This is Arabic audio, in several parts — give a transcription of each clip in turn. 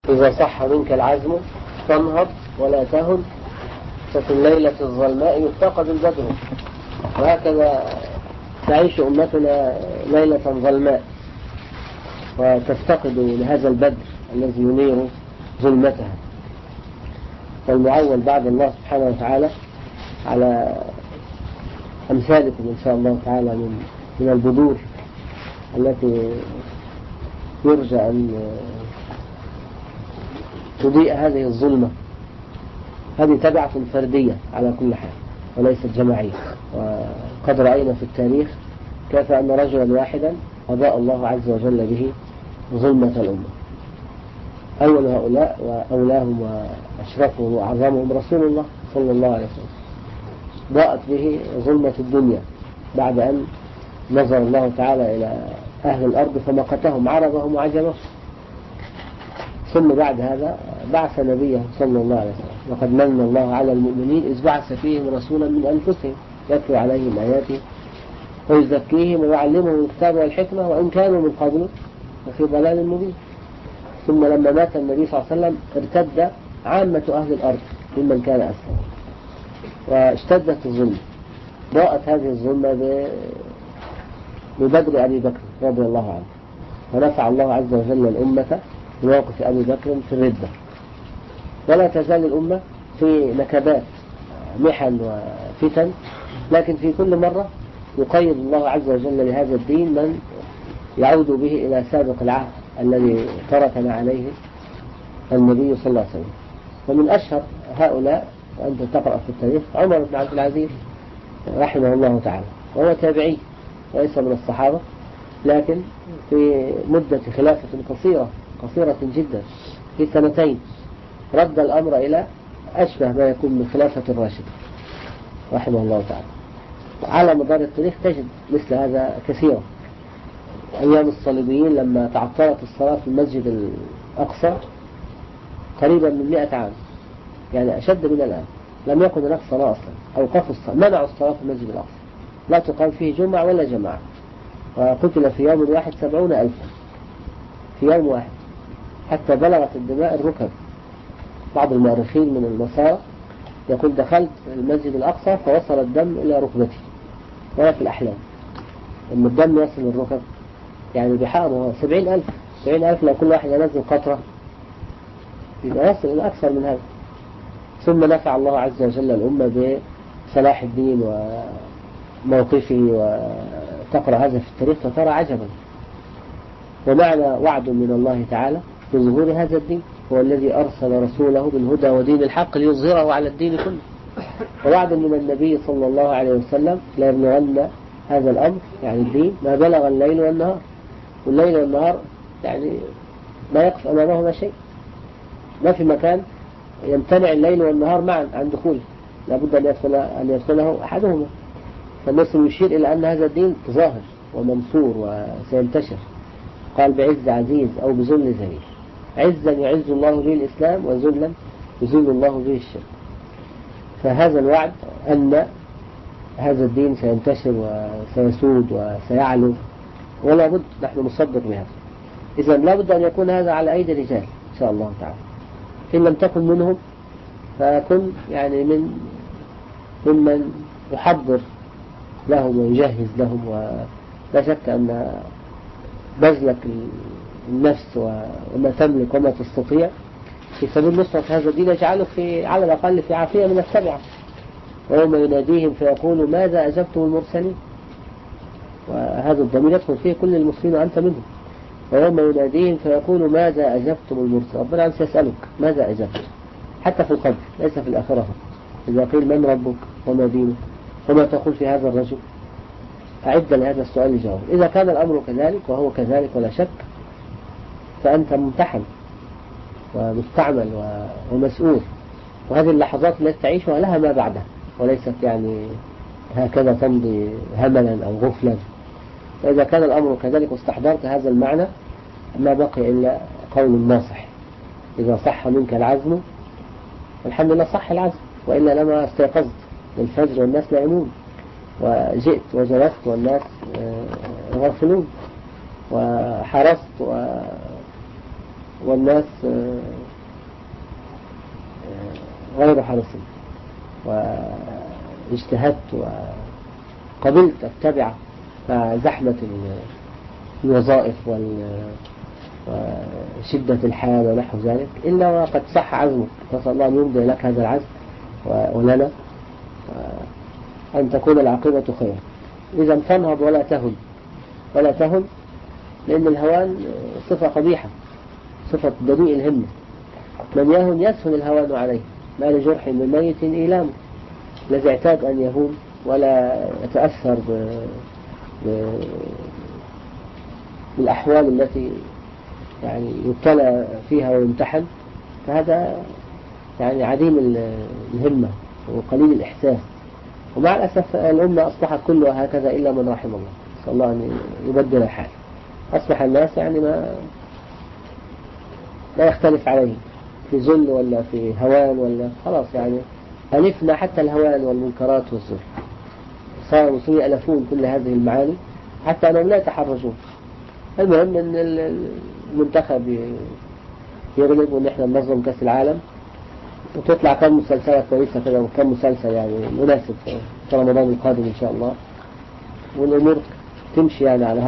إذا صح منك العزم فانهض ولا تهن، ففي الليلة الظلماء يفتقد البدر. وهكذا تعيش أمتنا ليلة ظلماء وتفتقد لهذا البدر الذي ينير ظلمتها. والمعول بعد الله سبحانه وتعالى على أمثالكم إن شاء الله تعالى من البذور التي يرجى أن تضيء هذه الظلمة. هذه تبعة فردية على كل حال وليست جماعية. وقد رأينا في التاريخ كيف أن رجلا واحدا أضاء الله عز وجل به ظلمة الأمة. أول هؤلاء وأولاهم وأشرفهم وأعظمهم رسول الله صلى الله عليه وسلم، ضاءت به ظلمة الدنيا بعد أن نظر الله تعالى إلى أهل الأرض فمقتهم عربهم وعجمهم. ثم بعد هذا بعث نبيه صلى الله عليه وسلم، وقد من الله على المؤمنين إذ بعث فيهم رسولا من أنفسهم يتلو عليهم آياته ويزكيهم ويعلمهم الكتاب والحكمة وإن كانوا من قبل وفي ضلال مبين. ثم لما مات النبي صلى الله عليه وسلم ارتد عامة أهل الأرض ممن كان أسلم واشتدت الظلمة. ضاءت هذه الظلمة ببدر أبي بكر رضي الله عنه، ونفع الله عز وجل الأمة بموقف أبي بكر في الردة. ولا تزال الأمة في نكبات محن وفتن، لكن في كل مرة يقيد الله عز وجل لهذا الدين من يعود به إلى سابق العهد الذي تركنا عليه النبي صلى الله عليه وسلم. ومن أشهر هؤلاء وأنت تقرأ في التاريخ عمر بن عبد العزيز رحمه الله تعالى، وهو تابعي وليس من الصحابة، لكن في مدة خلافة قصيرة جدا في سنتين رد الأمر إلى أشبه ما يكون من خلافة الراشد رحمه الله تعالى. على مدار التاريخ تجد مثل هذا كثيرا. أيام الصليبيين لما تعطلت الصلاة في المسجد الأقصى قريبا من 100 عام، يعني أشد من الآن، لم يكن هناك صلاة أصلا، أوقفوا الصلاة، منعوا الصلاة في المسجد الأقصى، لا تقام فيه جمعة ولا جماعة. وقتل في يوم واحد 70,000 في يوم واحد، حتى بلغت الدماء الركب. بعض المؤرخين من النصارى يقول دخلت المسجد الأقصى فوصل الدم إلى ركبتي، ولا في الأحلام أن الدم يصل الركب، يعني بحاره 70,000 لو كل واحد ينزل قطرة يبقى يصل إلى أكثر من هذا. ثم نفع الله عز وجل الأمة بصلاح الدين وموقفه، وتقرأ هذا في التاريخ فترى عجبا. ومعنى وعد من الله تعالى بظهور هذا الدين، هو الذي أرسل رسوله بالهدى ودين الحق ليظهره على الدين كله. ووعد من النبي صلى الله عليه وسلم لا يبلغن هذا الأمر يعني الدين ما بلغ الليل والنهار. والليل والنهار يعني لا يقف أمامهما شيء، ما في مكان يمتنع الليل والنهار معا عن دخوله، لابد أن يدخله أحدهما. فالنص يشير إلى أن هذا الدين ظاهر ومنصور وسينتشر. قال بعز عزيز أو بذل ذليل. عزا يعز الله به الإسلام، وذلا يذل الله به الشرك. فهذا الوعد أن هذا الدين سينتشر وسيسود وسيعلو، ولا بد نحن نصدق بهذا. إذن لا بد أن يكون هذا على أيدي الرجال إن شاء الله تعالى. إن لم تكن منهم فكن يعني ممن يحضر لهم ويجهز لهم. ولا شك أن بذلك النفس وما تملك وما تستطيع في سبيل نصرة هذا الدين يجعلك على الأقل في عافية من السبعة. ويوم يناديهم فيقول ماذا أجبتم المرسلين، وهذا الضمير يدخل فيه كل المسلمين وأنت منهم. ويوم يناديهم فيقول ماذا أجبتم المرسلين، ربنا سيسألك ماذا أجبت، حتى في القبر ليس في الآخرة. إذا قيل من ربك وما دينك وما تقول في هذا الرجل، أعد لهذا السؤال الجواب. إذا كان الأمر كذلك وهو كذلك ولا شك، فأنت ممتحن ومستعمل ومسؤول. وهذه اللحظات التي تعيشها لها ما بعدها، وليست يعني هكذا تمضي هملا أو غفلا. فإذا كان الأمر كذلك واستحضرت هذا المعنى ما بقي إلا قول الناصح: إذا صح منك العزم، الحمد لله صح العزم، وإلا لما استيقظت للفجر والناس نائمون، وجئت وجلست والناس غافلون، وحرصت والناس غير حريص واجتهدت وقبلت أتبع زحمة الوظائف وشدة الحياة ونحو ذلك، إلا وقد صح عزمك. نسأل الله أن يمضي لك هذا العزم ولنا أن تكون العاقبة خير. إذا فانهض ولا تهن، ولا تهن، لأن الهوان صفة قبيحة، صفة بديء الهمة. من يهن يسهل الهوان عليه، ما لجرح من ميت إيلام. الذي اعتاد أن يهون ولا يتأثر بالأحوال التي يعني يبتلى فيها ويمتحن، فهذا يعني عديم الهمة وقليل الإحساس. ومع الأسف الأمة أصبحت كلها هكذا إلا من رحم الله، نسأل الله أن يبدل الحال. أصبح الناس يعني لا يختلف عليه في ذل ولا في هوان ولا خلاص، يعني ألفنا حتى الهوان والمنكرات والذل. صار المسلمين يألفون كل هذه المعاني حتى أنهم لا يتحرجون. المهم أن المنتخب يغلب وأن احنا ننظم كأس العالم وتطلع كم مسلسلات كويسة كده وكم مسلسل يعني مناسب في رمضان القادم إن شاء الله، والأمور تمشي يعني على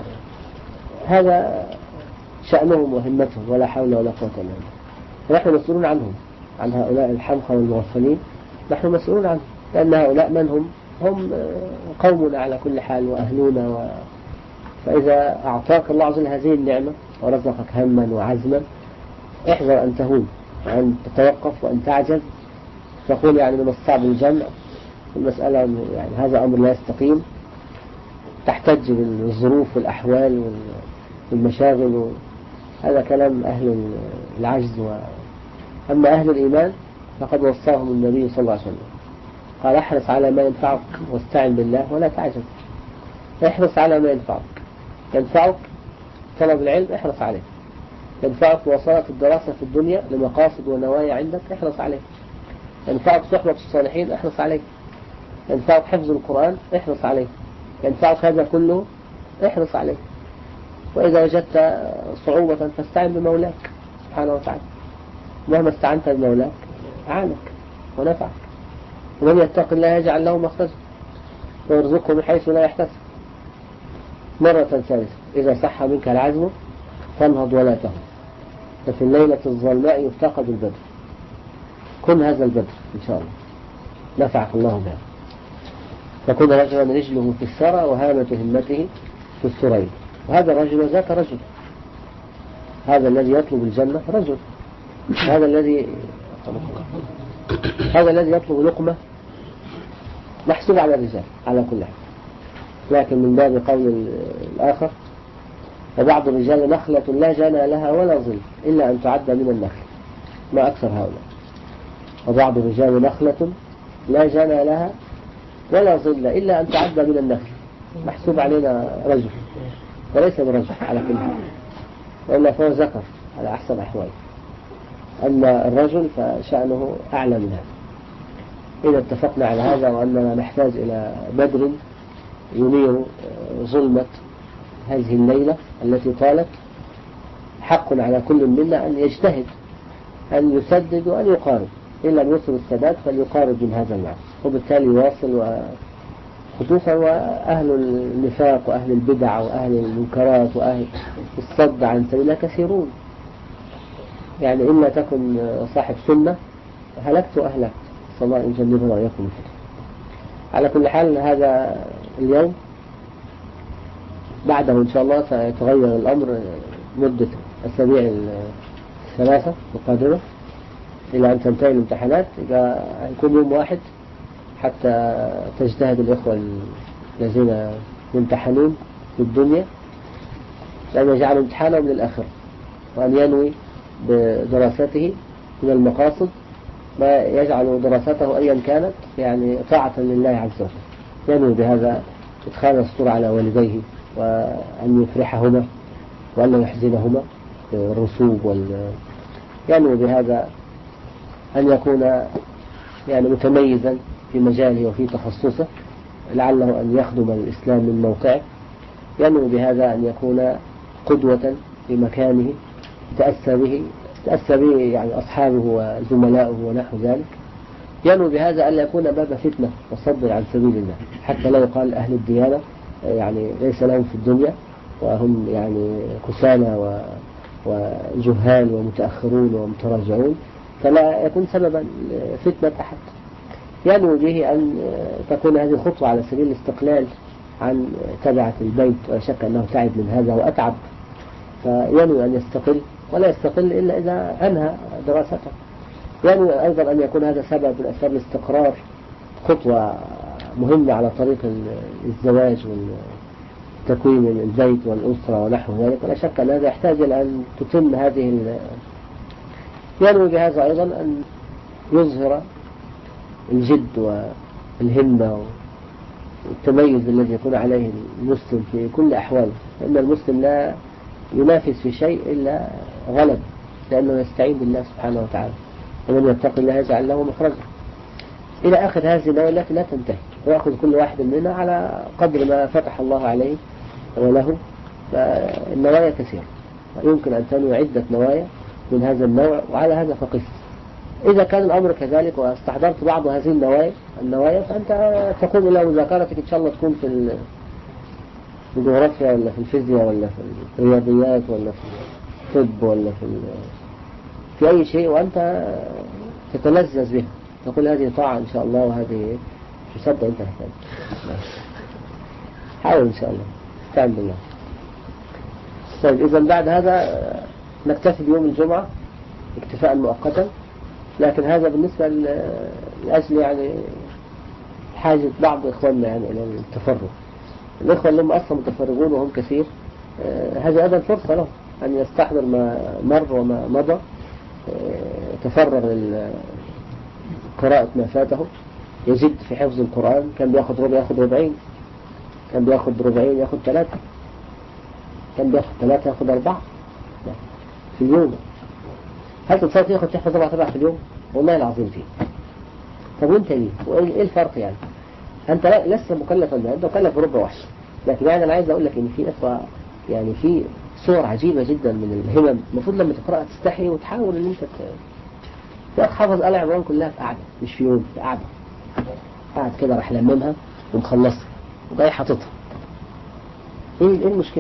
هذا شأنهم وهمتهم، ولا حول ولا قوة إلا بالله. ونحن مسؤولون عنهم، عن هؤلاء الحمقى والمغفلين، نحن مسؤولون عنهم، لأن هؤلاء من هم قومنا على كل حال وأهلنا فإذا أعطاك الله عز وجل هذه النعمة ورزقك هما وعزما، احذر أن تهون وأن تتوقف وأن تعجز، تقول يعني من الصعب الجمع المسألة، يعني هذا أمر لا يستقيم، تحتج بالظروف والأحوال والمشاغل. هذا كلام أهل العجز. أما أهل الإيمان فقد وصاهم النبي صلى الله عليه وسلم، قال احرص على ما ينفعك واستعن بالله ولا تعجز. احرص على ما ينفعك طلب العلم، احرص عليه. ينفعك مواصلة الدراسة في الدنيا لمقاصد ونوايا عندك، احرص عليه. ينفعك صحبة الصالحين، احرص عليه. ينفعك حفظ القرآن، احرص عليه. ينفعك هذا كله، احرص عليه. وإذا وجدت صعوبة فاستعن بمولاك سبحانه وتعالى، مهما استعنت بمولاك أعانك ونفعك. ومن يتق الله يجعل له مخرجا ويرزقه من حيث لا يحتسب. مرة ثالثة، إذا صح منك العزم فانهض ولا تهن، ففي الليلة الظلماء يفتقد البدر. كن هذا البدر إن شاء الله، نفعك الله بها. فكن رجلا رجله في الثرى وهامة همته في الثريا. وهذا الرجل ذاك رجل، هذا الذي يطلب الجنة رجل، هذا الذي يطلب لقمة محسوب على الرجال على كل حال. لكن من باب قول الآخر، وبعض الرجال نخلة لا جنى لها ولا ظل إلا أن تعد من النخل، ما أكثر هؤلاء. وبعض الرجال نخلة لا جنى لها ولا ظل إلا أن تعد من النخل، محسوب علينا رجل وليس برجل على كل حال، وإلا فهو ذكر على أحسن أحوال. أما الرجل فشأنه أعلى من هذا. إذا اتفقنا على هذا وأننا نحتاج إلى بدر ينير ظلمة هذه الليلة التي طالت، حق على كل منا أن يجتهد، أن يسدد وأن يقارب، إلا أن يوصل السداد فليقارب من هذا المعنى، وبالتالي يواصل. خصوصا وأهل النفاق وأهل البدع وأهل المنكرات وأهل الصد عن سبيل الله كثيرون، يعني إلا تكن صاحب سنة هلكت وأهلكت، صلى الله أن يجنبنا وإياكم الفتن. على كل حال هذا اليوم بعده إن شاء الله سيتغير الأمر مدة الأسابيع الثلاثة القادمة إلى أن تنتهي الامتحانات. يكون يوم واحد حتى تجتهد الإخوة الذين يمتحنون في الدنيا لأن يجعل امتحانهم للآخرة، وأن ينوي بدراسته من المقاصد ما يجعل دراسته أيا كانت يعني طاعة لله عز وجل. ينوي بهذا إدخال السرور على والديه وأن يفرحهما وأن لا يحزنهما الرسوب ينوي بهذا أن يكون يعني متميزا في مجاله وفي تخصصه، لعله أن يخدم الإسلام من موقعه. ينوي بهذا أن يكون قدوة في مكانه، تأسى به تأسى به يعني أصحابه وزملاؤه ونحو ذلك، ينوي بهذا ألا يكون باب فتنة وصد عن سبيل الله، حتى لا يقال أهل الديانة يعني ليس لهم في الدنيا وهم يعني كسالى وجهال ومتأخرون ومتراجعون، فلا يكون سببا فتنة أحد. ينوي به أن تكون هذه خطوة على سبيل الاستقلال عن تبعة البيت، ولا شك أنه تعب من هذا وأتعب، فينوي أن يستقل، ولا يستقل إلا إذا أنهى دراسته. ينوي أيضا أن يكون هذا سبب من أسباب الاستقرار، خطوة مهمة على طريق الزواج وتكوين البيت والأسرة ونحو ذلك، ولا شك أن هذا يحتاج إلى أن تتم هذه. ينوي بهذا أيضا أن يظهر الجد والهمة والتميز الذي يكون عليه المسلم في كل أحواله، لأن المسلم لا ينافس في شيء إلا غلب، لأنه يستعين بالله سبحانه وتعالى، ومن يتق الله يجعل له مخرجا إلى آخر هذه النوايا التي لا تنتهي، ويأخذ كل واحد منا على قدر ما فتح الله عليه وله. فالنوايا كثيرة، يمكن أن تنوي عدة نوايا من هذا النوع، وعلى هذا فقس. إذا كان الأمر كذلك واستحضرت بعض هذه النوايا فأنت تقوم إلى مذاكرتك، إن شاء الله تكون في الجغرافيا ولا في الفيزياء ولا في الرياضيات ولا في الطب ولا في أي شيء، وأنت تتلذذ به، تقول هذه طاعة إن شاء الله، وهذه تصدق أنت محتاج. حاول إن شاء الله، استعن بالله. طيب، إذا بعد هذا نكتفي بيوم الجمعة اكتفاء مؤقتا، لكن هذا بالنسبة لأجل يعني حاجة بعض إخواننا يعني إلى التفرغ. الإخوة اللي هم أصلا متفرغون وهم كثير، هذا أيضا فرصة له أن يستحضر ما مر وما مضى، يتفرغ لقراءة ما فاته، يزيد في حفظ القرآن. كان بياخد ربع ياخد ربعين، كان بياخد ربعين ياخد 3، كان بياخد 3 ياخد 4 في اليوم. هل تتصور تحفظ 4 في اليوم؟ والله العظيم فيه. طب وانت ليه؟ وايه الفرق يعني؟ انت لسه مكلفا ده، انت مكلف بربع واحد، لكن يعني انا عايز اقول لك ان في اخوة يعني في صور عجيبة جدا من الهمم، المفروض لما تقرأ تستحي وتحاول ان انت تحفظ آل عمران كلها في قعدة، مش في يوم، في قعدة، قاعد كده راح لممها ومخلصها وجاي حاططها. ايه المشكلة؟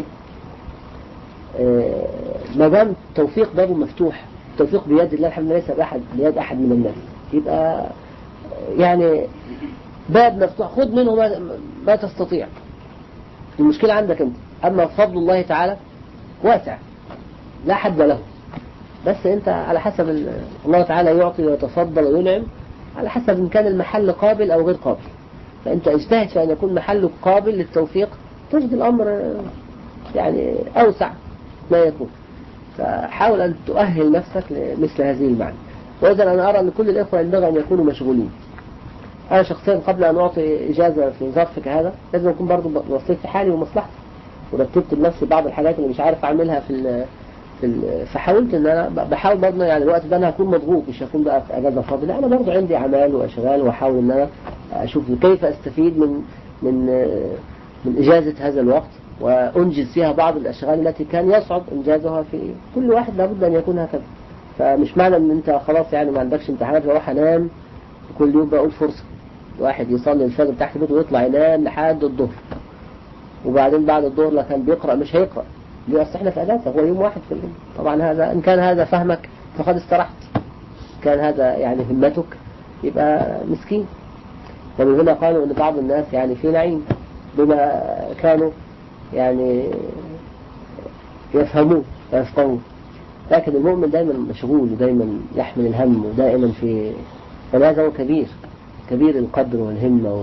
ما دام التوفيق بابه مفتوح، التوفيق بيد الله الحمد لله، ليس بيد أحد من الناس، يبقى يعني باب مفتوح، خذ منه ما تستطيع. المشكلة عندك أنت، أما فضل الله تعالى واسع لا حد له، بس أنت على حسب الله تعالى يعطي ويتفضل وينعم على حسب إن كان المحل قابل أو غير قابل. فأنت اجتهد في أن يكون محله قابل للتوفيق، تجد الأمر يعني أوسع ما يكون. فحاول أن تؤهل نفسك لمثل هذه المعنى. وإذا أنا أرى أن كل الإخوة ينبغي أن يكونوا مشغولين. أنا شخصيا قبل أن أعطي إجازة في ظرفك هذا لازم أكون برضو بصيت في حالي ومصلحتي، ورتبت لنفسي بعض الحاجات اللي مش عارف أعملها فحاولت أن أنا بحاول برضو يعني الوقت ده أنا هكون مضغوط، مش هكون بقى في أجازة فاضلة، أنا برضو عندي أعمال وأشغال، وأحاول أن أنا أشوف كيف أستفيد من إجازة هذا الوقت، وأنجز فيها بعض الأشغال التي كان يصعب إنجازها. في كل واحد لابد أن يكون هكذا. فمش معنى أن أنت خلاص يعني ما عندكش امتحانات وروح أنام كل يوم. بقول فرصة واحد يصلي الفجر تحت بيته ويطلع ينام لحد الظهر، وبعدين بعد الظهر لا كان بيقرأ مش هيقرأ، ليه؟ أصل احنا في أجازة، هو يوم واحد في اليوم. طبعا هذا إن كان هذا فهمك فقد استرحت، كان هذا يعني همتك يبقى مسكين. ومن هنا قالوا أن بعض الناس يعني في نعيم بما كانوا يعني يفهمون ويفقهون، لكن المؤمن دائما مشغول ودائما يحمل الهم ودائما فهذا هو كبير القدر والهمة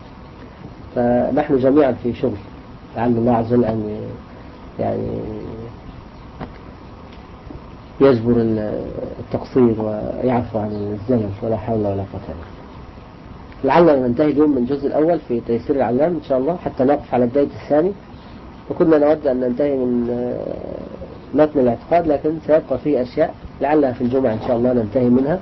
فنحن جميعا في شغل، لعل الله عز وجل أن يعني يجبر التقصير ويعفو عن الزلل، ولا حول ولا قوة إلا بالله. لعلنا ننتهي اليوم من الجزء الأول في تيسير العلام إن شاء الله، حتى نقف على بداية الثاني. وكنا نود أن ننتهي من متن الاعتقاد، لكن سيبقى فيه أشياء لعلها في الجمعة إن شاء الله ننتهي منها.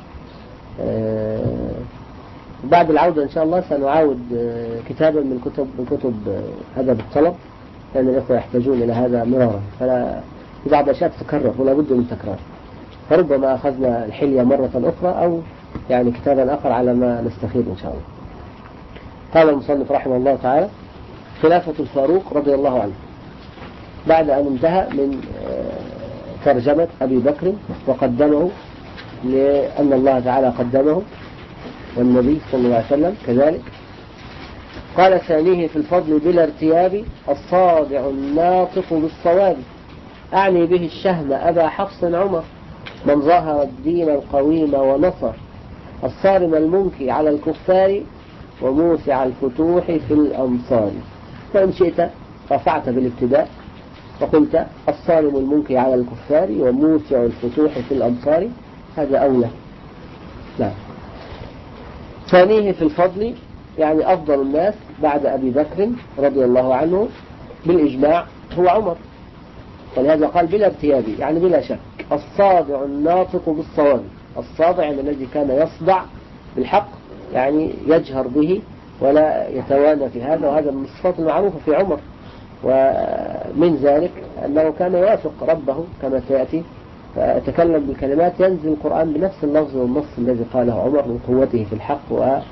بعد العودة إن شاء الله سنعاود كتابا من كتب أدب الطلب، لأن الإخوة يحتاجون إلى هذا مرارا، فلا في بعض الأشياء تتكرر ولا بد من تكرار. فربما أخذنا الحلية مرة أخرى أو يعني كتابا آخر على ما نستفيد إن شاء الله. قال المصنف رحمه الله تعالى: خلافة الفاروق رضي الله عنه، بعد أن انتهى من ترجمة أبي بكر وقدمه لأن الله تعالى قدمه والنبي صلى الله عليه وسلم كذلك، قال: ثانيه في الفضل بلا ارتياب الصادع الناطق بالصواب، أعني به الشهم أبا حفص عمر، من ظهر الدين القويم ونصر، الصارم المنكي على الكفار وموسع الفتوح في الأمصار. فإن شئت رفعت بالابتداء وقلت الصارم المنكي على الكفار وموسع الفتوح في الأمصار، هذا أولى. لا. ثانيه في الفضل يعني أفضل الناس بعد أبي بكر رضي الله عنه بالإجماع هو عمر، ولهذا قال بلا ارتياب يعني بلا شك. الصادع الناطق بالصواب، الصادع يعني الذي كان يصدع بالحق، يعني يجهر به ولا يتوانى في هذا، وهذا من الصفات المعروفة في عمر. ومن ذلك أنه كان يوافق ربه كما سيأتي، فتكلم بكلمات ينزل القرآن بنفس اللفظ والنص الذي قاله عمر من قوته في الحق،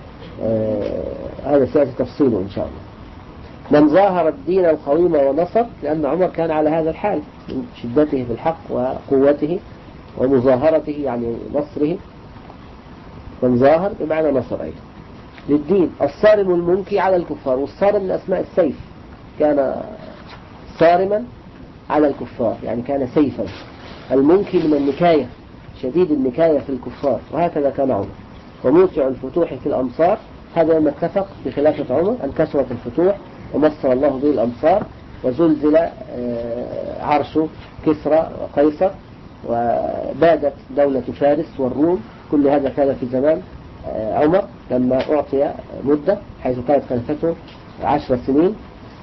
وهذا سيأتي تفصيله إن شاء الله. من ظاهر الدين القويم ونصر، لأن عمر كان على هذا الحال من شدته في الحق وقوته ومظاهرته يعني نصره، من ظاهر بمعنى نصر أيضا للدين. الصارم المنكي على الكفار، والصارم من أسماء السيف، كان صارما على الكفار يعني كان سيفا. المنكي من النكاية، شديد النكاية في الكفار، وهكذا كان عمر. وموسع الفتوح في الأمصار، هذا ما اتفق بخلافة عمر أن كثرت الفتوح ومصر الله به الأمصار، وزلزل عرش كسرى وقيصر، وبادت دولة فارس والروم. كل هذا كان في زمان عمر لما أعطي مدة، حيث كانت خلافته 10 سنين،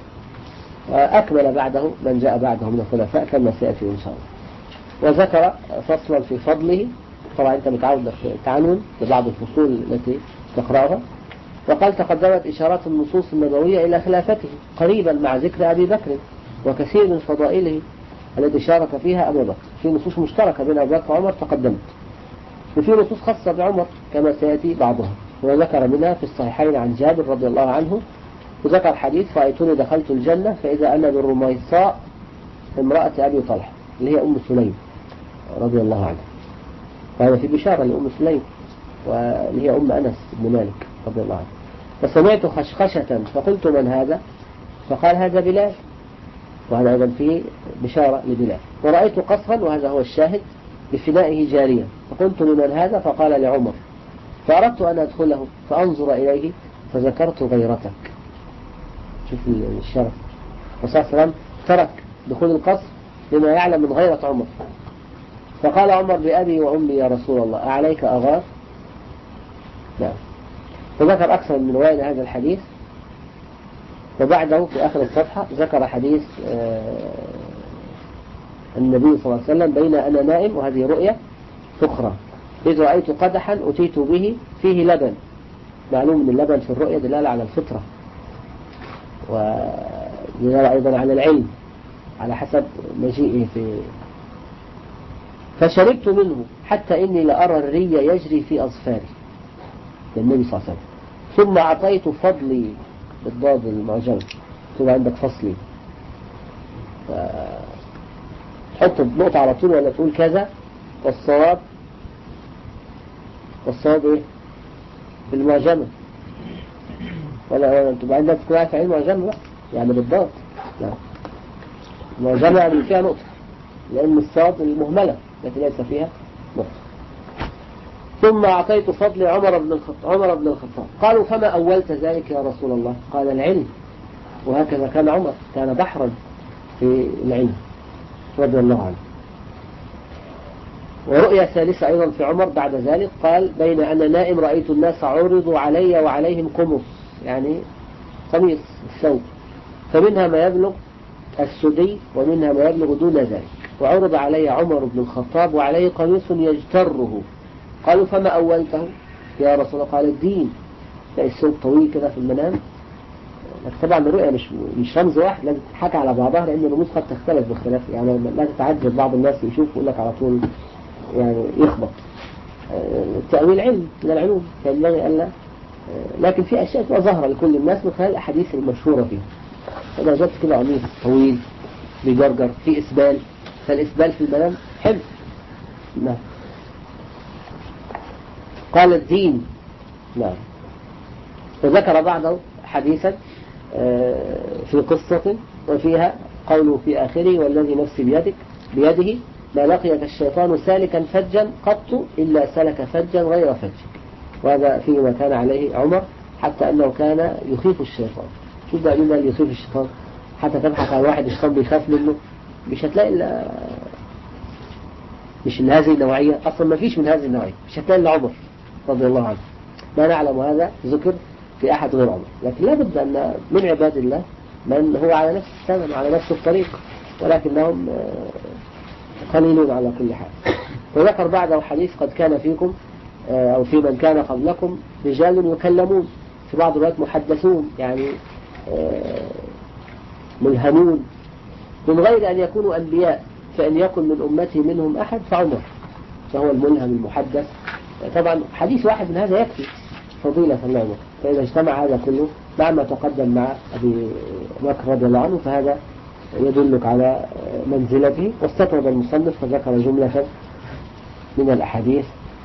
وأكمل بعده من جاء بعده من الخلفاء كما سيأتي إن شاء الله. وذكر فصلا في فضله، طبعا أنت متعود تعنون ببعض الفصول التي تقرأها، وقال: تقدمت إشارات النصوص النبوية إلى خلافته قريبا مع ذكر أبي بكر وكثير من فضائله التي شارك فيها أبو بكر. في نصوص مشتركة بين أبي بكر وعمر تقدمت، وفي نصوص خاصة بعمر كما سيأتي بعضها، وذكر منها في الصحيحين عن جابر رضي الله عنه، وذكر حديث: رأيتني دخلت الجنة فإذا أنا بالرميصاء امرأة أبي طلحة اللي هي أم سليم رضي الله عنها، وهذا في بشارة لأم سليم واللي هي أم أنس بن مالك رضي الله عنه. فسمعت خشخشة فقلت: من هذا؟ فقال: هذا بلال، وهذا أيضا فيه بشارة لبلال. ورأيت قصرا، وهذا هو الشاهد، بفنائه جارية، فقلت: لمن هذا؟ فقال: لعمر. فأردت أن أدخله فأنظر إليه فذكرت غيرتك. شوف الشرف، والرسول صلى الله عليه وسلم ترك دخول القصر لما يعلم من غيرة عمر. فقال عمر: بأبي وأمي يا رسول الله أعليك أغار؟ نعم. فذكر أكثر من رواية هذا الحديث، وبعده في آخر الصفحة ذكر حديث النبي صلى الله عليه وسلم: بين أنا نائم، وهذه رؤية أخرى، إذ رأيت قدحا أتيت به فيه لبن. معلوم من اللبن في الرؤية دلالة على الفطرة، ودلالة أيضا على العلم على حسب مجيئه فشربت منه حتى إني لأرى الري يجري في أظفاري للنبي صلى الله عليه وسلم. ثم أعطيت فضلي بالضاد المعجم، ثم عندك فصلي، تحط بنقطة على طول ولا تقول كذا. والصواب إيه؟ بالمعجمة، ولا أنتم عندك تكون في عين معجمة بقى يعني بالضاد؟ لا، المعجمة يعني فيها نقطة، لأن الصاد المهملة التي ليس فيها نقطة. ثم أعطيت فضل عمر بن الخطاب. قالوا: فما أولت ذلك يا رسول الله؟ قال: العلم. وهكذا كان عمر، كان بحرا في العلم رضي الله عنه. ورؤيا ثالثة أيضا في عمر بعد ذلك، قال: بين أنا نائم رأيت الناس عرضوا علي وعليهم قمص، يعني قميص الثوب، فمنها ما يبلغ السدي ومنها ما يبلغ دون ذلك، وعرض علي عمر بن الخطاب وعليه قميص يجتره. قالوا: فما أولته يا رسول الله؟ قال: الدين. تلاقي الثوب طويل كده في المنام. طبعا الرؤيا مش رمز واحد، لازم تتحكى على بعضها، لأن الرموز قد تختلف باختلاف، يعني لا تتعجب بعض الناس يشوف يقول لك على طول يعني يخبط. التأويل علم من العلوم فينبغي ألا، لكن في أشياء تبقى ظاهرة لكل الناس من خلال الأحاديث المشهورة فيها. فإذا جبت كده قميص طويل بجرجر في إسبال، فالإسبال في المنام حلو. نعم. قال الدين. نعم. وذكر بعضه حديثا في قصة وفيها قوله في آخره والذي نفسي بيده ما لقيك الشيطان سالكا فجا قط إلا سلك فجا غير فج. وهذا فيما كان عليه عمر حتى أنه كان يخيف الشيطان. شوف بقى مين اللي يخيف الشيطان؟ حتى تبحث عن واحد الشيطان بيخاف منه مش هتلاقي إلا مش من هذه النوعية، أصلا ما فيش من هذه النوعية، مش هتلاقي إلا عمر رضي الله عنه. ما نعلم هذا ذكر في أحد غير عمر، لكن لابد أن من عباد الله من هو على نفس السنة وعلى نفس الطريق، ولكنهم قليلون على كل حال. وذكر بعده حديث قد كان فيكم أو في من كان قبلكم رجال يكلمون، في بعض الوقت محدثون يعني ملهمون من غير أن يكونوا أنبياء، فإن يكن من أمتي منهم أحد فعمر، فهو الملهم المحدث. طبعا حديث واحد من هذا يكفي فضيلة العمر، فإذا اجتمع هذا كله مع ما تقدم مع أبي بكر رضي الله عنه فهذا يدلك على منزلته. واستطرد المصنف فذكر جملة من الأحاديث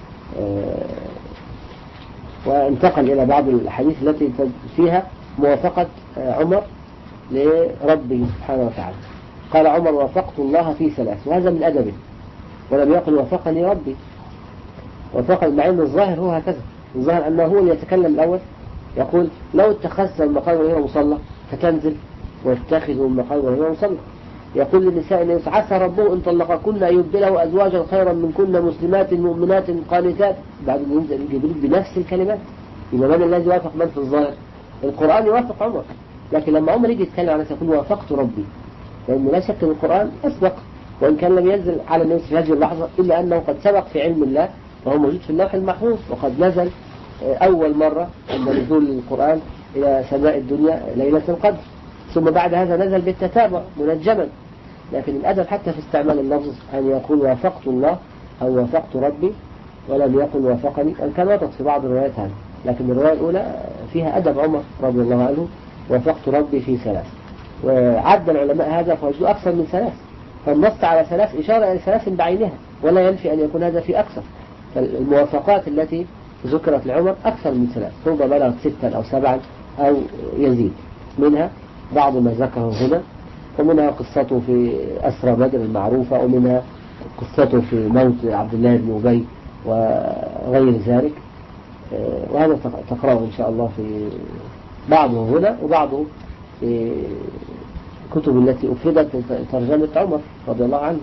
وانتقل إلى بعض الأحاديث التي فيها موافقة عمر لربه سبحانه وتعالى. قال عمر وافقت الله في ثلاث، وهذا من أدبه، ولم يقل وافقني ربي، وافق مع أن الظاهر هو هكذا، الظاهر أنه هو اللي يتكلم الأول يقول لو اتخذت المقام غير مصلى فتنزل واتخذوا المقام غير مصلى. يقول للنساء إن عسى ربه إن طلقكن أن يبدله أزواجا خيرا منكن مسلمات مؤمنات قانتات، بعد أن ينزل جبريل بنفس الكلمات. يبقى من الذي وافق من في الظاهر؟ القرآن يوافق عمر، لكن لما عمر يجي يتكلم عن نفسه يقول وافقت ربي، لأنه لا شك أن القرآن أسبق، وإن كان لم ينزل على النبي في هذه اللحظة إلا أنه قد سبق في علم الله وهو موجود في اللوح المحفوظ، وقد نزل أول مرة عند نزول القرآن إلى سماء الدنيا ليلة القدر، ثم بعد هذا نزل بالتتابع منجما. لكن الأدب حتى في استعمال اللفظ أن يقول وافقت الله أو وافقت ربي، ولم يقل وافقني، أن كان وقت في بعض الروايات هذا، لكن الرواية الأولى فيها أدب عمر رضي الله عنه وافقت ربي في ثلاث. وعد العلماء هذا فوجدوا أكثر من ثلاث، فالنص على ثلاث إشارة إلى ثلاث بعينها، ولا ينفي أن يكون هذا في أكثر. فالموافقات التي ذكرت لعمر أكثر من ثلاث، ربما بلغت 6 أو 7 أو يزيد، منها بعض ما ذكره هنا، ومنها قصته في أسرى بدر المعروفة، ومنها قصته في موت عبد الله بن أبي وغير ذلك. وهذا تقرأه إن شاء الله في بعضه هنا وبعضه في الكتب التي أفردت ترجمة عمر رضي الله عنه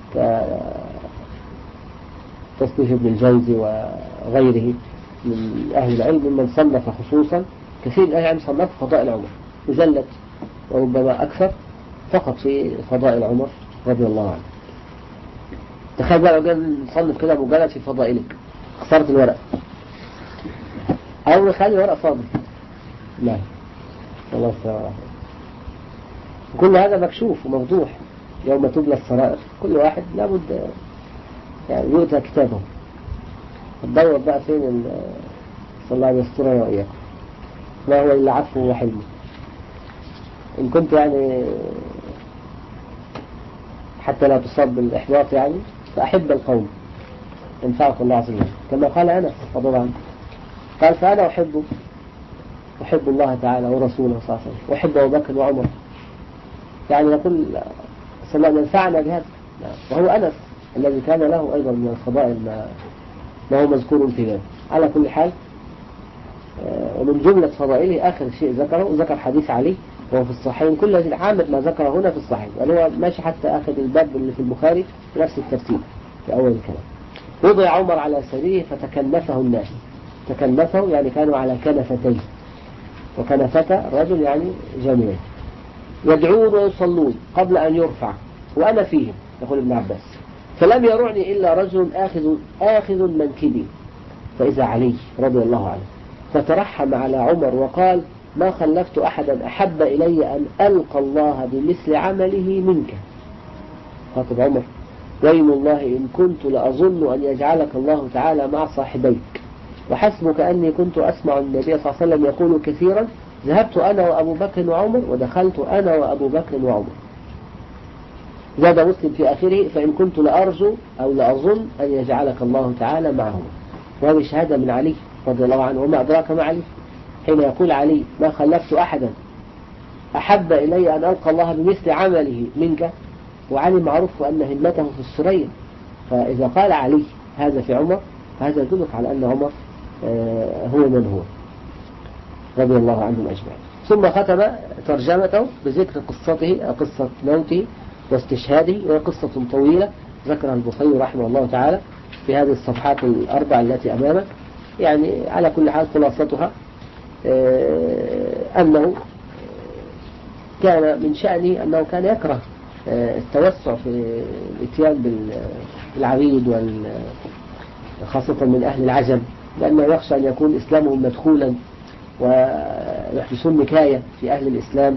كتصنيف ابن الجوزي وغيره من أهل العلم ممن صنف خصوصا. كثير من أهل العلم صنف فضائل عمر مجلد وربما أكثر فقط في فضائل عمر رضي الله عنه. تخيل بقى لو كان نصنف كده مجلد في فضائله، خسرت الورق أو نخلي الورق فاضي. لا الله يستر. كل هذا مكشوف وموضوح يوم تبلى السرائر، كل واحد لابد يعني يؤتى كتابه. تدور بقى فين صلى الله عليه يسترنا وإياكم، ما هو إلا عفو وحلمه. إن كنت يعني حتى لا تصاب بالإحباط يعني فأحب القوم ينفعك الله عز وجل، كما قال أنس رضي الله عنه قال فأنا أحب الله تعالى ورسوله صلى الله عليه وسلم، وأحب أبو بكر وعمر، يعني يقول صلى الله عليه ينفعنا بهذا. وهو أنس الذي كان له أيضا من الفضائل ما هو مذكور في ذلك. على كل حال ومن جملة فضائله آخر شيء ذكر حديث علي وهو في الصحيحين، كل هذه عامة ما ذكر هنا في الصحيح، يعني هو ماشي حتى آخر الباب اللي في البخاري بنفس الترتيب في أول الكلام. وضع عمر على سريره فتكنفه الناس، تكنفه يعني كانوا على كنفتين، وكنفة الرجل يعني جميعين، يدعون ويصلون قبل أن يرفع وأنا فيهم، يقول ابن عباس، فلم يرعني إلا رجل آخذ منكبي، فإذا علي رضي الله عنه فترحم على عمر وقال ما خلفت أحدا أحب إلي أن ألقى الله بمثل عمله منك. خاطب عمر ويم الله إن كنت لأظن أن يجعلك الله تعالى مع صاحبيك، وحسبك أني كنت أسمع النبي صلى الله عليه وسلم يقول كثيرا ذهبت أنا وأبو بكر وعمر ودخلت أنا وأبو بكر وعمر. زاد مسلم في آخره فإن كنت لأرجو أو لأظن أن يجعلك الله تعالى معهم. وهذه شهادة من علي رضي الله عنه. وما أدراك ما علي حين يقول علي ما خلفت أحدا أحب إلي أن ألقى الله بمثل عمله منك. وعلي معروف أن همته في السرية، فإذا قال علي هذا في عمر فهذا يدلك على أن عمر هو من هو رضي الله عنهم أجمعين. ثم ختم ترجمته بذكر قصته، قصة موته واستشهاده، وهي قصة طويلة ذكرها البخاري رحمه الله تعالى في هذه الصفحات الأربع التي أمامك. يعني على كل حال خلاصتها أنه كان من شأنه أنه كان يكره التوسع في الاتيان بالعبيد خاصة من أهل العجم، لأنه يخشى أن يكون إسلامهم مدخولا ويحدثون نكاية في أهل الإسلام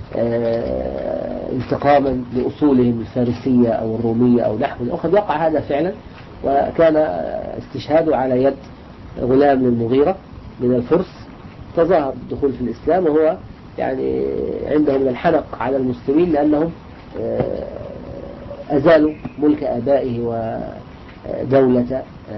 انتقاما لأصولهم الفارسية أو الرومية أو نحو، وقد وقع هذا فعلا. وكان استشهاده على يد غلام للمغيرة من الفرس تظاهر بالدخول في الإسلام، وهو يعني عنده من الحنق على المسلمين لأنهم أزالوا ملك آبائه ودولة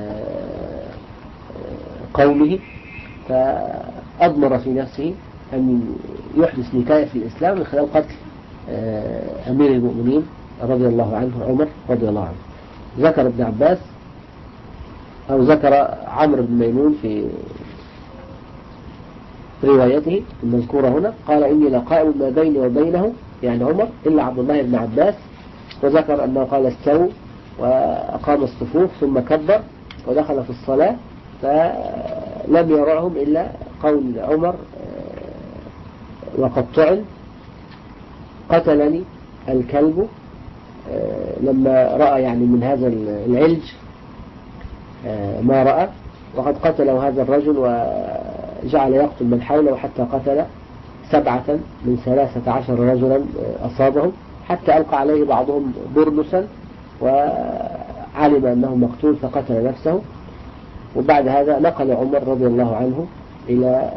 قومه، فأضمر في نفسه أن يحدث نكاية في الإسلام من خلال قتل أمير المؤمنين رضي الله عنه عمر رضي الله عنه. ذكر ابن عباس أو ذكر عمرو بن ميمون في روايته المذكورة هنا قال إني لقائم ما بيني وبينه يعني عمر إلا عبد الله بن عباس، وذكر أنه قال استووا وأقام الصفوف ثم كبر ودخل في الصلاة فلم يرعهم إلا قول عمر وقد طعن قتلني الكلب، لما رأى يعني من هذا العلج ما رأى، وقد قتله هذا الرجل وجعل يقتل من حوله حتى قتل 7 من 13 رجلا أصابهم، حتى ألقى عليه بعضهم برنسا وعلم أنه مقتول فقتل نفسه. وبعد هذا نقل عمر رضي الله عنه إلى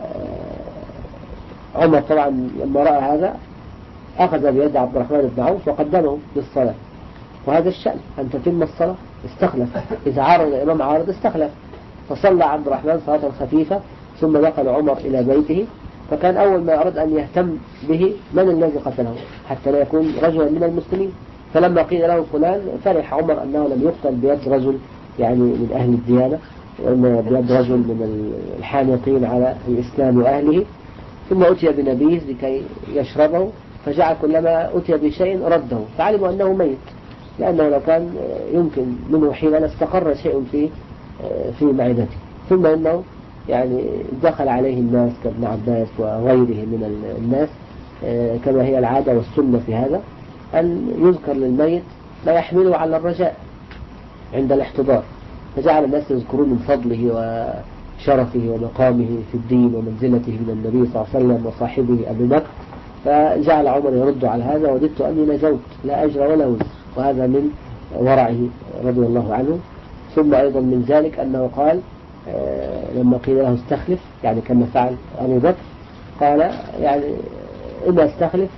عمر طبعا لما رأى هذا أخذ بيد عبد الرحمن بن عوف وقدمه للصلاة، وهذا الشأن أن تتم الصلاة. استخلف إذا عارض الإمام عارض استخلف، فصلى عبد الرحمن صلاة خفيفة ثم نقل عمر إلى بيته، فكان أول ما أراد أن يهتم به من الذي قتله حتى لا يكون رجلا من المسلمين. فلما قيل له فلان فرح عمر أنه لم يقتل بيد رجل يعني من أهل الديانة، وأن بيد رجل من الحانقين على الإسلام وأهله. ثم أتي بنبيذ لكي يشربه، فجعل كلما أتي بشيء رده، فعلموا أنه ميت، لأنه لو كان يمكن منه حين استقر شيء في معدته. ثم إنه يعني دخل عليه الناس كابن عباس وغيره من الناس كما هي العادة والسنة في هذا، أن يذكر للميت ما يحمله على الرجاء عند الاحتضار، فجعل الناس يذكرون من فضله وشرفه ومقامه في الدين ومنزلته من النبي صلى الله عليه وسلم وصاحبه أبي بكر، فجعل عمر يرد على هذا وددت أني نجوت لا أجر ولا وزر، وهذا من ورعه رضي الله عنه. ثم أيضا من ذلك أنه قال لما قيل له استخلف يعني كما فعل أبو بكر، قال يعني إما استخلف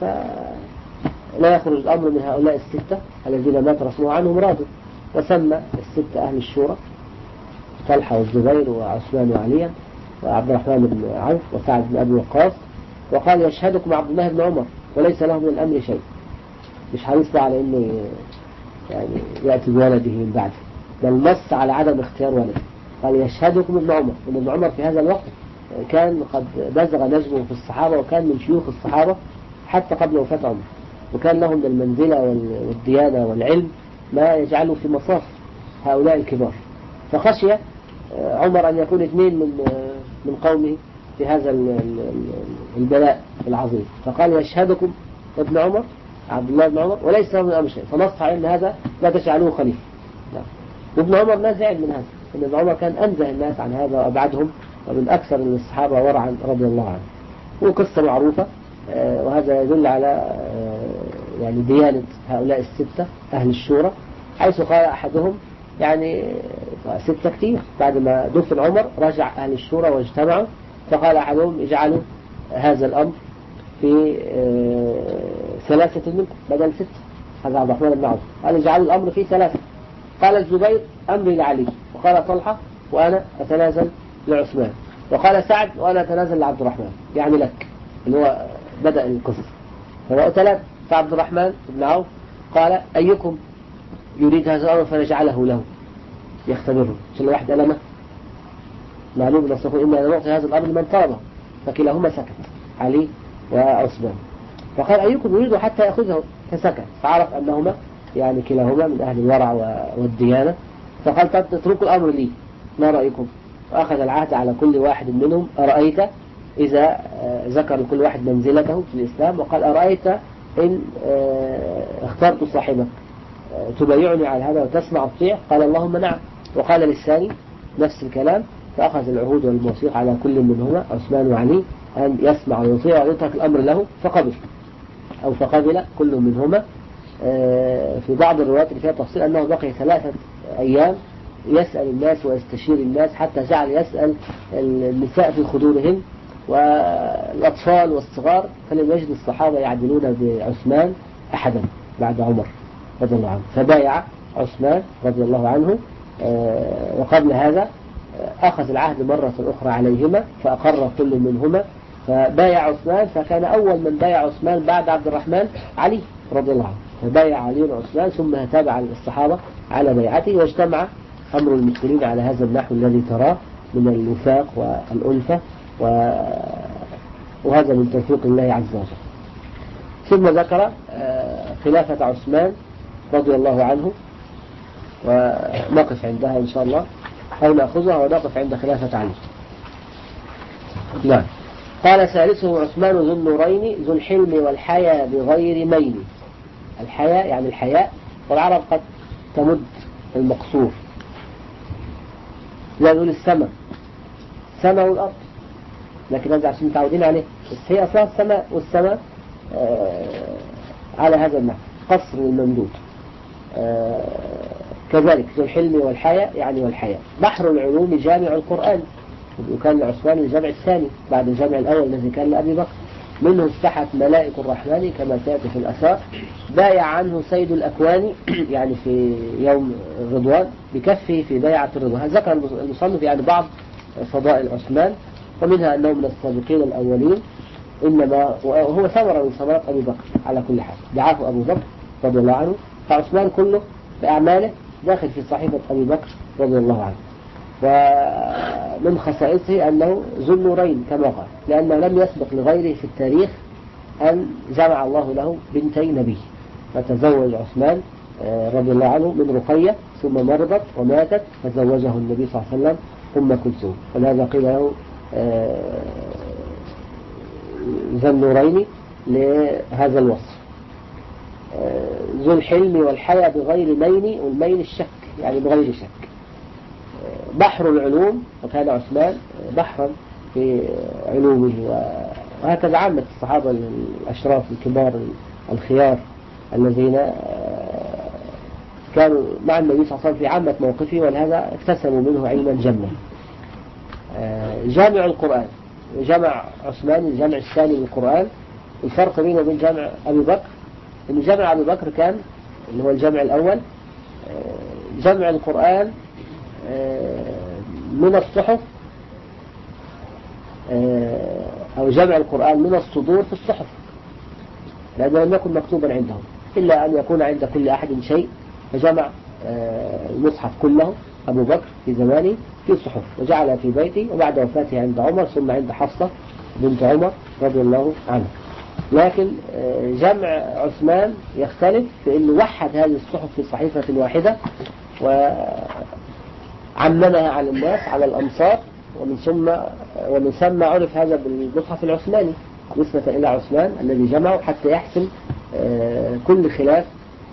فلا يخرج الأمر من هؤلاء 6 الذين مات رسوله عنهم راض، وسمى 6 أهل الشورى طلحة والزبير وعثمان وعليا وعبد الرحمن بن عوف وسعد بن أبي وقاص، وقال يشهدكم عبد الله بن عمر وليس له من الأمر شيء، مش حريص على إنه يعني يأتي بولده من بعده، بل نص على عدم اختيار ولده، قال يشهدكم ابن عمر. وابن ابن عمر في هذا الوقت كان قد بزغ نجمه في الصحابة، وكان من شيوخ الصحابة حتى قبل وفاة عمر، وكان له من المنزلة والديانة والعلم ما يجعله في مصاف هؤلاء الكبار. فخشي عمر أن يكون 2 من قومه في هذا البلاء العظيم، فقال يشهدكم ابن عمر عبد الله بن عمر وليس له من الأمر شيء، فنص على أن هذا لا تجعلوه خليفة. وابن عمر لا زعل من هذا، إن ابن عمر كان أنزه الناس عن هذا وأبعدهم، ومن أكثر الصحابة ورعا رضي الله عنه. وقصة معروفة، وهذا يدل على يعني ديانة هؤلاء 6 أهل الشورى، حيث قال أحدهم يعني 6 كتير. بعد ما دفن عمر رجع أهل الشورى واجتمعوا، فقال أحدهم اجعلوا هذا الأمر في 3 منكم بدل 6. هذا عبد الرحمن بن عوف قال اجعلوا الأمر في 3. قال الزبير أمري لعلي، وقال طلحة وأنا أتنازل لعثمان، وقال سعد وأنا أتنازل لعبد الرحمن، يعني لك، اللي هو بدأ القصة. فبقوا 3. فعبد الرحمن بن عوف قال أيكم يريد هذا الأمر فنجعله له يختبره، عشان الواحد ألمه معلوم نصفه إما أن نعطي هذا الأمر لمن طلبه، فكلاهما سكت علي وعثمان. فقال أيكم يريد حتى يأخذه، فسكت، فعرف أنهما يعني كلاهما من أهل الورع والديانة. فقال طب اتركوا الأمر لي، ما رأيكم؟ وأخذ العهد على كل واحد منهم، أرأيت إذا ذكر لكل واحد منزلته في الإسلام، وقال أرأيت إن اخترت صاحبك تبايعني على هذا وتسمع الطيع؟ قال اللهم نعم. وقال للثاني نفس الكلام، فأخذ العهود والمواثيق على كل منهما عثمان وعلي أن يسمع ويطيع ويترك الأمر له، فقبل كل منهما. في بعض الروايات اللي فيها تفصيل أنه بقي 3 أيام يسأل الناس ويستشير الناس، حتى جعل يسأل النساء في خدورهم والأطفال والصغار، فلم يجد الصحابة يعدلون بعثمان أحدا بعد عمر رضي الله عنه. فبايع عثمان رضي الله عنه، وقبل هذا أخذ العهد مرة أخرى عليهما فأقر كل منهما، فبايع عثمان، فكان أول من بايع عثمان بعد عبد الرحمن علي رضي الله عنه. فبايع علي وعثمان، ثم تابع الصحابة على بيعته، واجتمع أمر المسلمين على هذا النحو الذي تراه من الوفاق والألفة، وهذا من توفيق الله عز وجل. ثم ذكر خلافة عثمان رضي الله عنه، ونقف عندها إن شاء الله، أو نأخذها ونقف عند خلافة علي. نعم. قال ثالثه عثمان ذو النورين ذو الحلم والحياء بغير ميل. الحياء يعني الحياء، والعرب قد تمد المقصور، لا نقول السماء والأرض، لكن هذا عشان متعودين عليه، بس هي أصلا السماء والسماء على هذا النحو قصر الممدود. كذلك ذو الحلم والحياء يعني والحياء. بحر العلوم جامع القرآن، وكان لعثمان الجمع الثاني بعد الجمع الأول الذي كان لأبي بكر. منه استحت ملائك الرحمن كما سيأتي في الأثار. بايع عنه سيد الأكوان يعني في يوم الرضوان بكفه في بيعة الرضوان. ذكر المصنف يعني بعض فضائل عثمان، ومنها أنه من السابقين الأولين، إنما وهو ثمرة من ثمرات أبي بكر على كل حال. دعاه أبو بكر رضي الله عنه، فعثمان كله بأعماله داخل في صحيفة أبي بكر رضي الله عنه. ومن خصائصه أنه ذو النورين كما قال، لأنه لم يسبق لغيره في التاريخ أن جمع الله له بنتي نبي. فتزوج عثمان رضي الله عنه من رقية، ثم مرضت وماتت، فزوجه النبي صلى الله عليه وسلم أم كلثوم، ولهذا قيل له ذو النورين لهذا الوصف. ذو الحلم والحياء بغير مين، والمين الشك يعني بغير شك. بحر العلوم، وكان عثمان بحرا في علومه، وهكذا عامة الصحابة الأشراف الكبار الخيار الذين كانوا مع النبي صلى الله عليه وسلم في عامة موقفه، ولهذا اكتسبوا منه علما جما. جامع القرآن، جمع عثمان الجمع الثاني للقرآن. الفرق بينه وبين جمع أبي بكر إن جمع أبي بكر كان اللي هو الجمع الأول جمع القرآن من الصحف، أو جمع القرآن من الصدور في الصحف، لأنه لم يكن مكتوبا عندهم إلا أن يكون عند كل أحد شيء، فجمع المصحف كله أبو بكر في زمانه في الصحف، وجعل في بيته، وبعد وفاته عند عمر، ثم عند حفصة بنت عمر رضي الله عنه. لكن جمع عثمان يختلف في أنه وحد هذه الصحف في صحيفة واحدة، وعممها على الناس على الأمصار، ومن ثم عرف هذا بالمصحف العثماني نسبة إلى عثمان الذي جمعه، حتى يحسم كل خلاف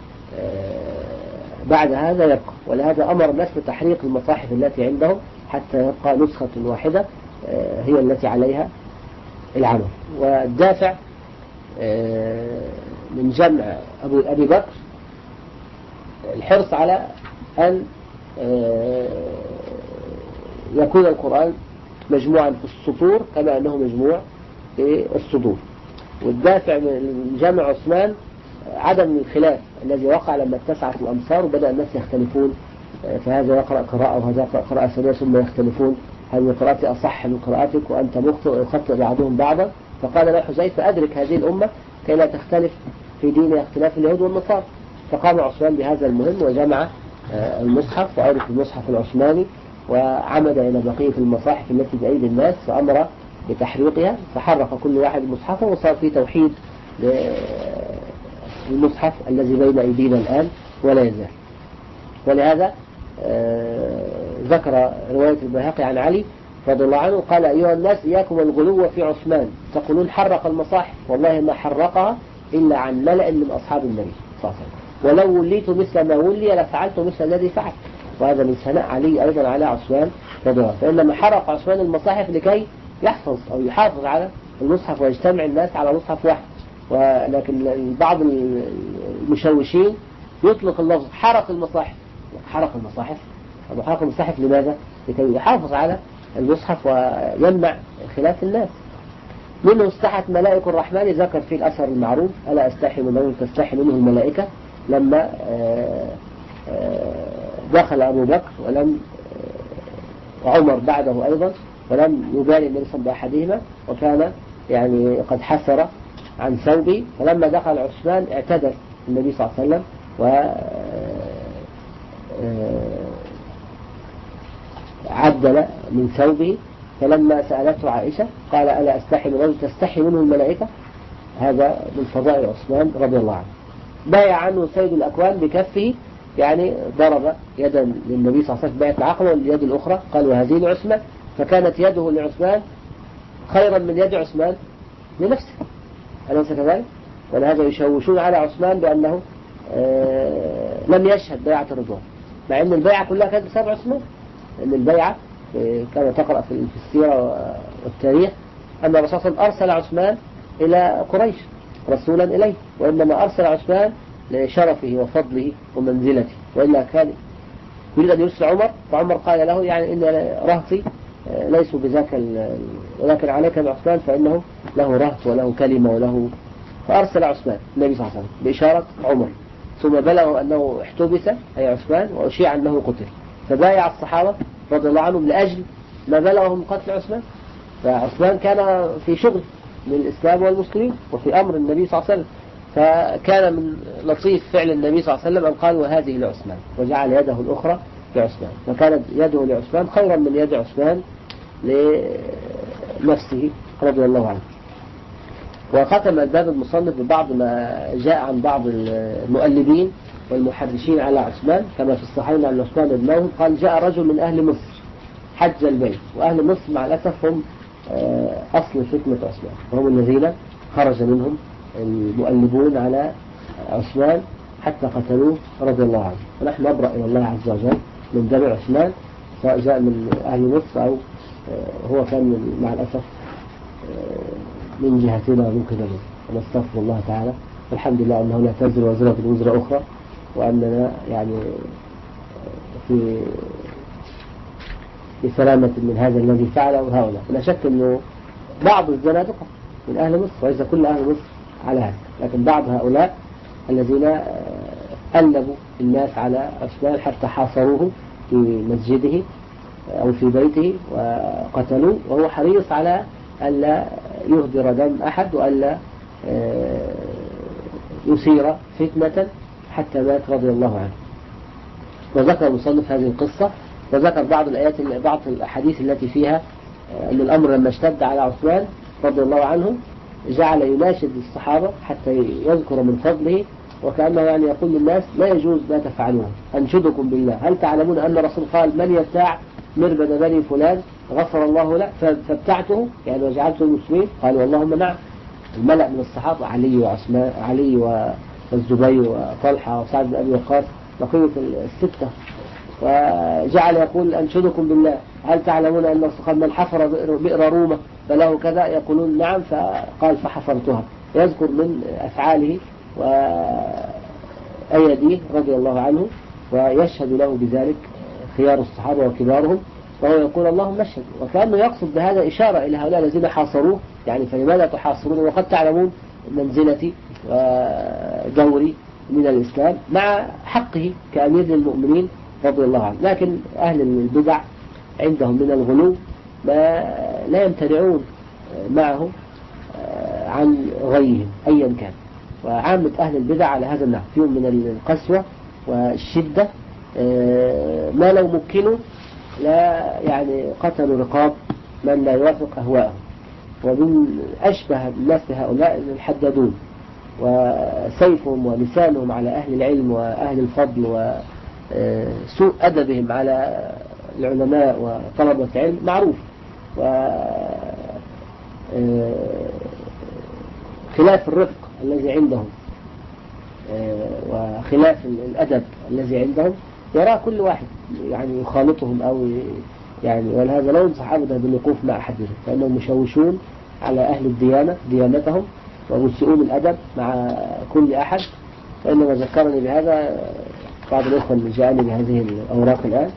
بعد هذا يبقى. ولهذا أمر الناس بتحريق المصاحف التي عندهم حتى يبقى نسخة واحدة هي التي عليها العمل. والدافع من جمع أبي بكر الحرص على أن يكون القرآن مجموعا في السطور كما أنه مجموع في الصدور. والدافع من جامع عثمان عدم الخلاف الذي وقع لما اتسعت الأمصار وبدأ الناس يختلفون، فهذا يقرأ قراءة وهذا يقرأ قراءة ثانية ثم يختلفون، هل قراءتي أصح من قراءتك وأنت مخطئ ويخطئ بعضهم بعضا. فقال له حذيفة أدرك هذه الأمة كي لا تختلف في دين اختلاف اليهود والنصارى. فقام عثمان بهذا المهم وجمع المصحف وعرف المصحف العثماني وعمد إلى بقية المصاحف التي بأيدي الناس فأمر بتحريقها، فحرق كل واحد مصحفه وصار في توحيد المصحف الذي بين أيدينا الآن ولا يزال. ولهذا ذكر رواية البيهقي عن علي رضي الله عنه قال: أيها الناس إياكم الغلو في عثمان، تقولون حرق المصاحف، والله ما حرقها إلا عن ملأ من أصحاب النبي صلى الله عليه وسلم، ولو وليت مثل ما ولي لفعلت مثل الذي فعل. وهذا من ثناء علي أيضا على عثمان رضي الله عنه، فإنما حرق عثمان المصاحف لكي يحفظ أو يحافظ على المصحف ويجتمع الناس على مصحف واحد. ولكن بعض المشوشين يطلق اللفظ حرق المصاحف. حرق المصاحف، حرق المصاحف لماذا؟ لكي يحافظ على المصحف ويمنع خلاف الناس. منه استحت ملائكة الرحمن، ذكر في الأثر المعروف: ألا أستحي من رجل تستحي منه الملائكة، لما دخل أبو بكر ولم وعمر بعده أيضا ولم يبالي النبي صلى الله عليه وسلم بأحدهما، وكان يعني قد حسر عن ثوبه، فلما دخل عثمان اعتذر النبي صلى الله عليه وسلم وعدل من ثوبه. فلما سألته عائشة قال: ألا أستحي من رجل تستحي منه الملائكة. هذا من فضائل عثمان رضي الله عنه. بايع عنه سيد الأكوان بكفه، يعني ضرب يدا للنبي صلى الله عليه وسلم باية العقبة واليد الأخرى قال: وهذه لعثمان. فكانت يده لعثمان خيرا من يد عثمان لنفسه، أليس كذلك؟ ولهذا يشوشون على عثمان بأنه لم يشهد بيعة الرضوان، مع أن البيعة كلها كانت بسبب عثمان. أن البيعة كما تقرأ في السيرة والتاريخ أن الرسول صلى الله عليه وسلم أرسل عثمان إلى قريش رسولا إليه، وإنما أرسل عثمان لشرفه وفضله ومنزلته، وإلا كان يريد أن يرسل عمر، فعمر قال له: يعني إن رهطي ليسوا بذاك، ولكن عليك بعثمان فإنه له رهط وله كلمة وله. فأرسل عثمان النبي صلى الله عليه وسلم بإشارة عمر، ثم بلغوا أنه احتبس أي عثمان وأشيع أنه قتل، فبايع الصحابة رضي الله عنهم لأجل ما بلغهم قتل عثمان. فعثمان كان في شغل للإسلام والمسلمين وفي أمر النبي صلى الله عليه وسلم، فكان من لطيف فعل النبي صلى الله عليه وسلم أن قال: وهذه لعثمان، وجعل يده الأخرى لعثمان، فكانت يده لعثمان خيرا من يد عثمان لنفسه رضي الله عنه. وختم الباب المصنف ببعض ما جاء عن بعض المؤلفين والمحرشين على عثمان كما في الصحيحين عن عثمان بن موهب قال: جاء رجل من أهل مصر حج البيت، وأهل مصر مع الأسف هم أصل فتنة عثمان، وهم الذين خرج منهم المؤلفون على عثمان حتى قتلوه رضي الله عنه. ونحن نبرأ إلى الله عز وجل من دم عثمان، سواء جاء من أهل مصر أو هو كان مع الأسف من جهتنا ومن قبلنا، ونستغفر الله تعالى. والحمد لله أنه لا تزر وزرة وزر أخرى، وأننا يعني في سلامة من هذا الذي فعله هؤلاء. لا شك أنه بعض الزنادقة من أهل مصر، وليس كل أهل مصر على هذا، لكن بعض هؤلاء الذين ألبوا الناس على عثمان حتى حاصروه في مسجده أو في بيته وقتلوه، وهو حريص على ألا يهدر دم أحد وألا يثير فتنة حتى مات رضي الله عنه. وذكر المصنف هذه القصة، وذكر بعض الآيات بعض الأحاديث التي فيها أن الأمر لما اشتد على عثمان رضي الله عنه جعل يناشد الصحابة حتى يذكر من فضله، وكأنه يعني يقول للناس: لا يجوز ما تفعلون، أنشدكم بالله، هل تعلمون أن الرسول قال: من يبتاع مربد بني فلان غفر الله له، فابتعته يعني وجعلته المسلمين؟ قالوا: اللهم نعم. الملأ من الصحابة علي والزبير وطلحة وسعد بن أبي وقاص بقية الستة، وجعل يقول: أنشدكم بالله، هل تعلمون أن الرسول قال: من حفر بئر رومة فله كذا؟ يقولون: نعم. فقال: فحفرتها، يذكر من أفعاله أيديه رضي الله عنه، ويشهد له بذلك خيار الصحابة وكبارهم، وهو يقول اللهم اشهد. وكأنه يقصد بهذا إشارة إلى هؤلاء الذين حاصروه، يعني فلماذا تحاصرون وقد تعلمون منزلتي ودوري من الإسلام مع حقه كأمير المؤمنين رضي الله عنه. لكن أهل البدع عندهم من الغلو ما لا يمتنعون معه عن غيهم أيا كان. وعامة أهل البدع على هذا النحو فيهم من القسوة والشدة ما لو مكنوا لا يعني قتلوا رقاب من لا يوافق أهواءهم. ومن أشبه الناس بهؤلاء الحدادون، وسيفهم ولسانهم على أهل العلم وأهل الفضل وسوء أدبهم على العلماء وطلبة العلم معروف. خلاف الرفق الذي عندهم وخلاف الأدب الذي عندهم يرى كل واحد يعني يخالطهم أو يعني، ولهذا لا ينصح أبدا بالوقوف مع أحد منهم، فإنهم مشوشون على أهل الديانة ديانتهم، ومسيئون الأدب مع كل أحد. فإنما ذكرني بهذا بعض الأخوة اللي جاءني بهذه الأوراق الآن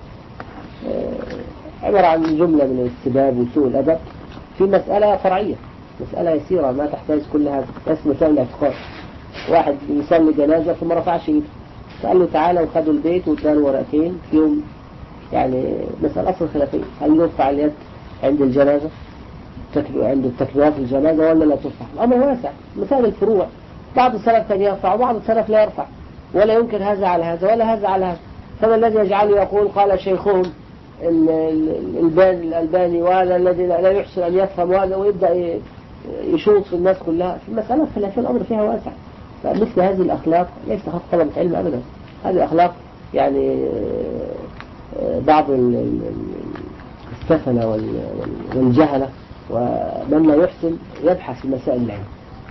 عبارة عن جملة من السباب وسوء الأدب في مسألة فرعية، مسألة يسيرة ما تحتاج كل هذا، بس مسائل الاعتقاد. واحد يصلي جنازة ثم رفعش يده، قال له تعالى وخدوا البيت واداله ورقتين فيهم يعني مسألة أصل خلافية، هل يرفع اليد عند الجنازة عند التكبيرات الجنازة ولا لا ترفع؟ الأمر واسع، مثال الفروع، بعض السلف كان يرفع وبعض السلف لا يرفع، ولا ينكر هذا على هذا ولا هذا على هذا. فما الذي يجعله يقول قال شيخهم الألباني وهذا الذي لا يحسن أن يفهم وهذا، ويبدأ يشوط في الناس كلها في المسألة الخلافية. الأمر فيها واسع. فمثل هذه الأخلاق ليس خط طلبة علم أبدا، هذه الأخلاق يعني بعض السفلة والجهلة ومن لا يحسن يبحث في مسائل العلم.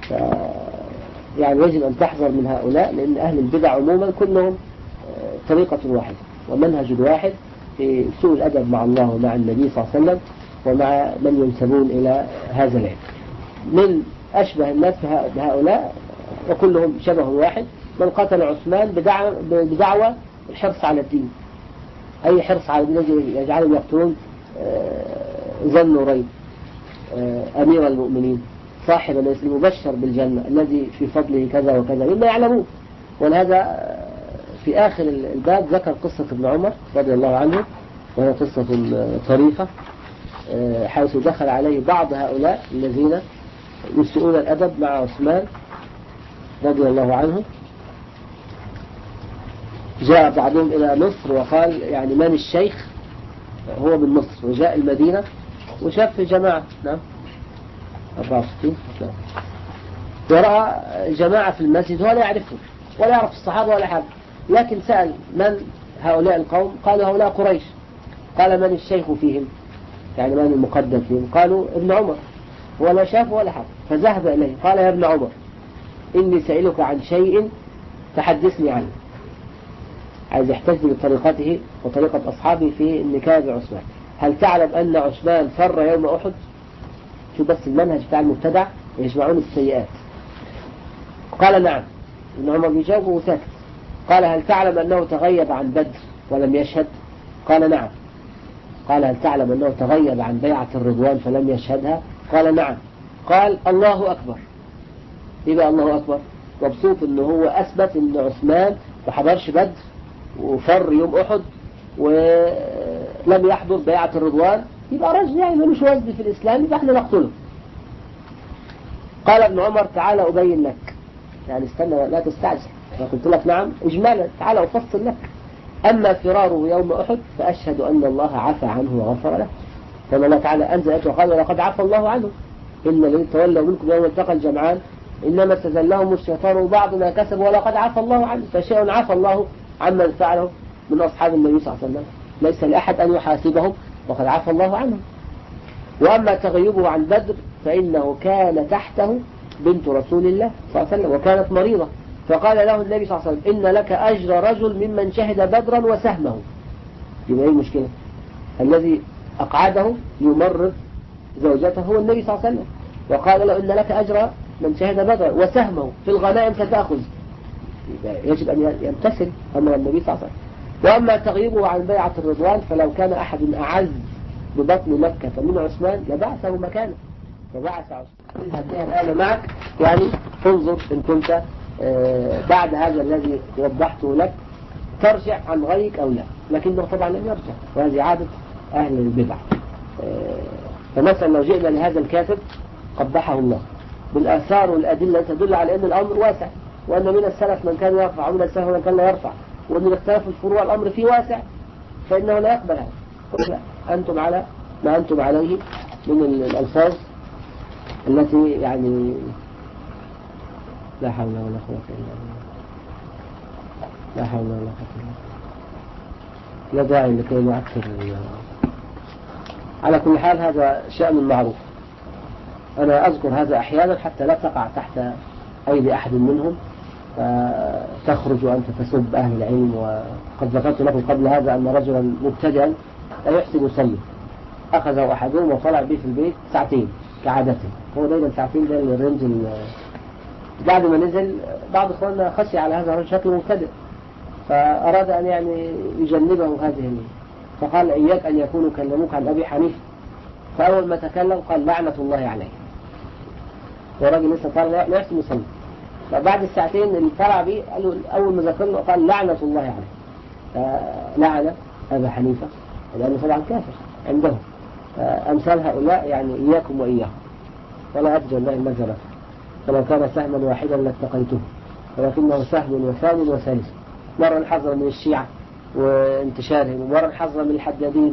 يعني يجب أن تحذر من هؤلاء، لأن أهل البدع عموما كلهم طريقة واحدة ومنهج واحد في سوء الأدب مع الله ومع النبي صلى الله عليه وسلم ومع من ينسبون إلى هذا العلم. من أشبه الناس بهؤلاء وكلهم شبه واحد من قتل عثمان بدعوى الحرص على الدين. أي حرص على الدين يجعلهم يقتلون ذي النورين أمير المؤمنين صاحب المبشر بالجنة الذي في فضله كذا وكذا مما يعلمون. ولهذا في آخر الباب ذكر قصة ابن عمر رضي الله عنه، وهي قصة طريفة حيث دخل عليه بعض هؤلاء الذين يسيئون الأدب مع عثمان رضي الله عنه. جاء بعضهم إلى مصر وقال يعني من الشيخ، هو من مصر وجاء المدينة وشاف في جماعة 64 ورأى جماعة في المسجد هو لا يعرفهم ولا يعرف الصحابة ولا حد، لكن سأل من هؤلاء القوم، قالوا هؤلاء قريش. قال من الشيخ فيهم، يعني من المقدم فيهم؟ قالوا ابن عمر. هو لا شاف ولا حد، فذهب إليه قال يا ابن عمر إني سألك عن شيء فحدثني عنه. عايز يحتج بطريقته وطريقة أصحابه في النكاية بعثمان. هل تعلم أن عثمان فر يوم أحد؟ شو بس المنهج بتاع المبتدع يجمعون السيئات. قال نعم. ابن عمر بيجاوب وساكت. قال هل تعلم أنه تغيب عن بدر ولم يشهد؟ قال نعم. قال هل تعلم أنه تغيب عن بيعة الرضوان فلم يشهدها؟ قال نعم. قال الله أكبر. يبقى الله أكبر مبسوط أنه هو أثبت أن عثمان ما حضرش بدر وفر يوم أحد ولم يحضر بيعة الرضوان، يبقى رجل يعني ملوش وزن في الإسلام، يبقى احنا نقتله. قال ابن عمر تعالى أبين لك، يعني استنى لا تستعجل، قلت لك نعم إجمالا، تعالى أفصل لك. أما فراره يوم أحد فأشهد أن الله عفى عنه وغفر له. كما الله تعالى أنزل وقال ولقد عفى الله عنه إن الذين تولوا منكم يوم التقى الجمعان إنما استزلهم الشيطان بعض ما كسبوا ولقد عفى الله عنه. فشيء عفى الله عمن فعله من أصحاب النبي صلى الله عليه وسلم، ليس لأحد أن يحاسبهم وقد عفى الله عنهم. وأما تغيبه عن بدر فإنه كان تحته بنت رسول الله صلى الله عليه وسلم وكانت مريضة، فقال له النبي صلى الله عليه وسلم إن لك أجر رجل ممن شهد بدرا وسهمه. يبقى إيه المشكلة؟ الذي أقعده يمرض زوجته هو النبي صلى الله عليه وسلم، وقال له إن لك أجر من شهد بدرا وسهمه في الغنائم ستأخذ. يجب أن يمتثل أمر النبي صلى الله عليه وسلم. وأما تغييبه عن بيعة الرضوان فلو كان أحد أعز ببطن مكة من عثمان لبعثه مكانه، فبعث عثمان اذهب بها الآن معك، يعني انظر إن كنت بعد هذا الذي وضحته لك ترجع عن غيك أو لا، لكنه طبعا لم يرجع، وهذه عادة أهل البدع. فمثلا لو جئنا لهذا الكاتب قبحه الله بالآثار والأدلة تدل على أن الأمر واسع، وأن من السلف من كان يرفع ومن السلف من كان لا يرفع، وأن الاختلاف الفروع الأمر فيه واسع، فإنه لا يقبل هذا. لا، أنتم على ما أنتم عليه من الألفاظ التي يعني لا حول ولا قوة إلا بالله، لا حول ولا قوة إلا بالله، لا داعي لكي نعكر. على كل حال هذا شأن معروف، أنا أذكر هذا أحيانا حتى لا تقع تحت أيدي أحد منهم فتخرج وأنت تسب أهل العلم. وقد ذكرت لكم قبل هذا أن رجلا مبتدئا لا يحسن يصلي أخذه أحدهم وطلع به في البيت ساعتين كعادته، هو دايما ساعتين ده الرنج. بعد ما نزل بعض إخواننا خشي على هذا الرجل شكله مبتدئ، فأراد أن يعني يجنبه هذه فقال إياك أن يكونوا كلموك عن أبي حنيفة، فأول ما تكلم قال لعنة الله عليه، والراجل لسه طالع لا يحسن يصلي. فبعد الساعتين اللي طلع بيه قال له أول ما ذكر له قال لعنة الله عليه، لعنة أبا حنيفة لأنه طبعا كافر عندهم. أمثال هؤلاء يعني إياكم وإياهم، ولا أدري الله المجرى، فلو كان سهما واحدا لاتقيته، ولكنه سهم وثاني وثالث. مرة نحذر من الشيعة وانتشارهم، ومرة نحذر من الحدادين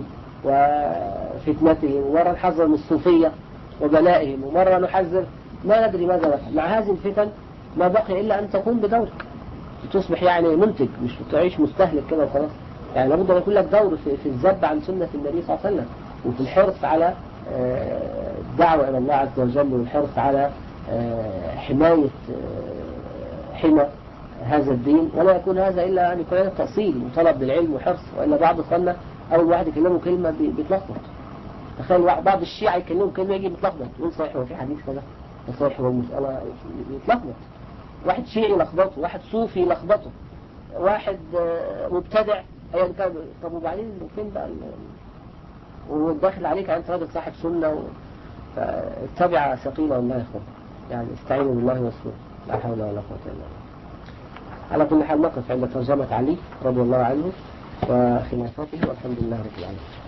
وفتنتهم، ومرة نحذر من الصوفية وبلائهم، ومرة نحذر ما ندري ماذا نفعل مع هذه الفتن. ما بقي إلا أن تقوم بدورك، تصبح يعني منتج، مش تعيش مستهلك كده وخلاص. يعني لابد أن يكون لك دور في الذب عن سنة النبي صلى الله عليه وسلم، وفي الحرص على الدعوة إلى الله عز وجل، والحرص على حماية حمى هذا الدين. ولا يكون هذا إلا أن يكون هذا تأصيل وطلب للعلم وحرص، وإلا بعض إخواننا أول واحد يكلمه كلمة بيتلخبط. تخيل بعض الشيعة يكلمه كلمة يجي بيتلخبط، من صحيح وفي حديث كذا صحيح والمسألة يتلخبط. واحد شيعي يلخبطه، واحد صوفي يلخبطه، واحد مبتدع أيا كان. طب وبعدين فين بقى وداخل عليك أنت راجل صاحب سنة فاتبع ثقيلة والله يا إخوان، يعني استعينوا بالله واصبروا، لا حول ولا قوة إلا بالله. على كل حال نقف عند ترجمة علي رضي الله عنه وخلافته، والحمد لله رب العالمين.